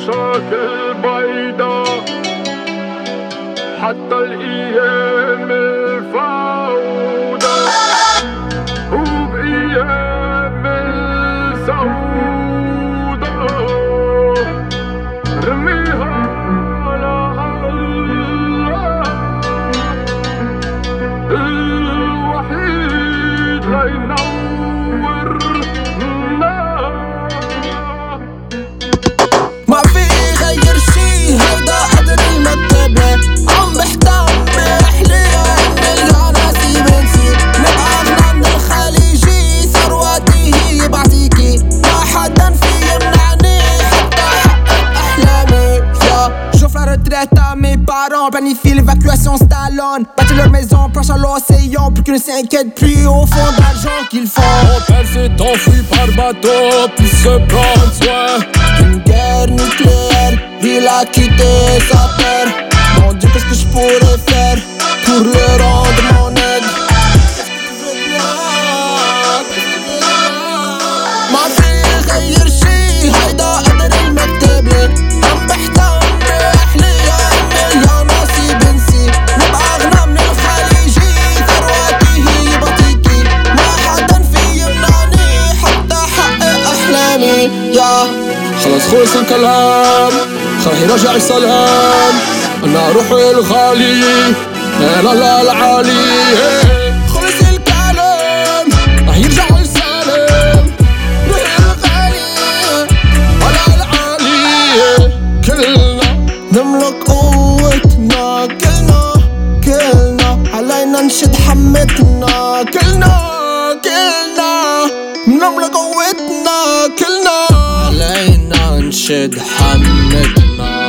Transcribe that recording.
وشاك البيضا حتى الأيام الفوضى وبأيام السودة رميها على الله الوحيد لينورنا. ما في غير شي هيدا قدر المكتبة عم بحتم بحليها نلقى ناسي بنسي نبقى أغنى من الخليجي ثروتي هي بعطيكي ما حدا في يمنعني حتى أحقق أحلامي. J'offre la retraite à mes parents, planifie l'évacuation Stallone, bâtir leur maison proche à l'océan pour qu'ils ne s'inquiètent plus au fond d'argent qu'ils font. Mon père s'est enfui par bateau pour se prendre soin Une guerre nucléaire, il a quitté sa terre. Mon Dieu, qu'est-ce que je pourrais faire pour le rendre mon aide? ما في غير شي هيدا قدر المكتبة عم بحتم بأحليها يا ناسي بنسي نبقى أغنى من الخليجي ثروتي هي بعطيكي ما حدا في يمنعني حتى أحقق أحلامي. يا خلص خلص الكلام خليه يرجع السلام أنا روحي الغالي لا لا العالي خلص الكلام رح يرجع السلام روحي الغالي على العالي كلنا نملك قوتنا كلنا علينا نشد حمتنا كلنا نملك قوتنا كلنا علينا نشد حمتنا.